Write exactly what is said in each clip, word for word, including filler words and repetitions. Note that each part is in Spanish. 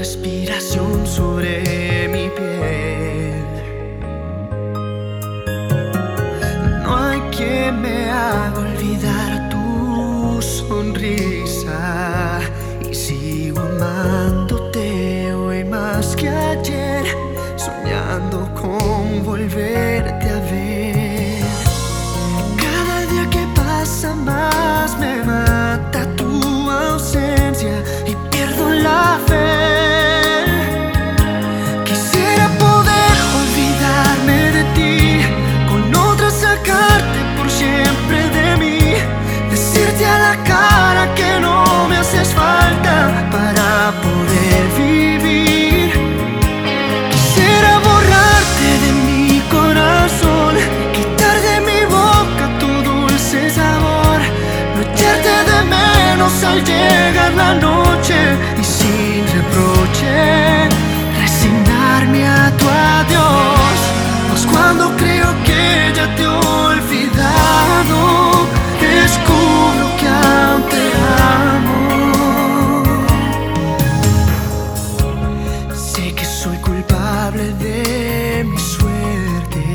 respiración sobre mi piel. No hay quien me haga olvidar tu sonrisa, y sigo amándote hoy más que ayer, soñando con volverte a ver. Cada día que pasa más me mata tu ausencia y pierdo la fe. Quisiera poder olvidarme de ti, con otra sacarte por siempre de mí, decirte a la cara que no me haces falta para poder vivir. Quisiera borrarte de mi corazón, quitar de mi boca tu dulce sabor, no echarte de menos al llegar la noche y sin reproche resignarme a tu adiós. Pues cuando creo que ya te he olvidado, descubro que aún te amo. Sé que soy culpable de mi suerte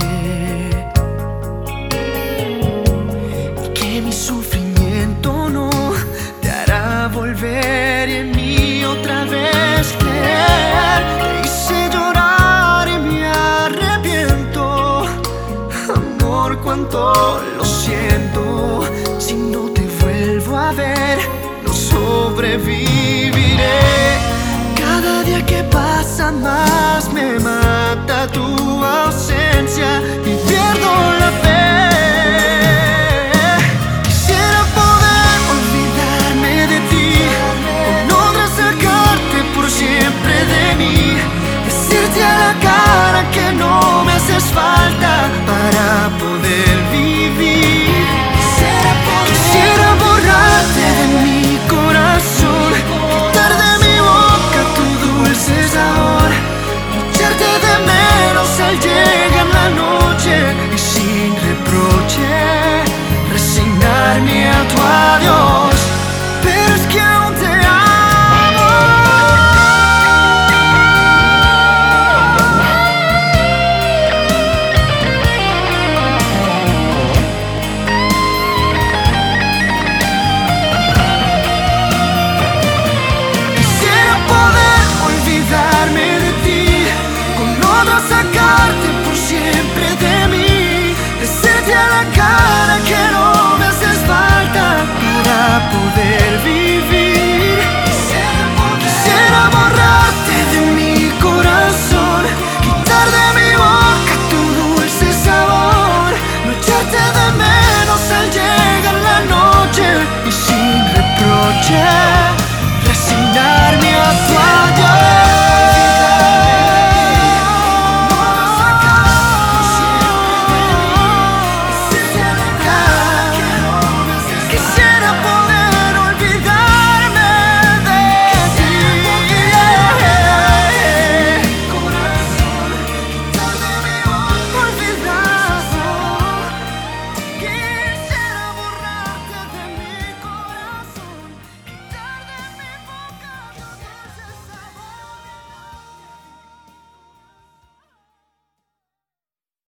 y que mi sufrimiento no te hará volver y en mí otra vez creer. Te hice llorar y me arrepiento, amor, cuánto lo siento. Si no te vuelvo a ver, no sobreviviré. Cada día que pasa más me mata tu ausencia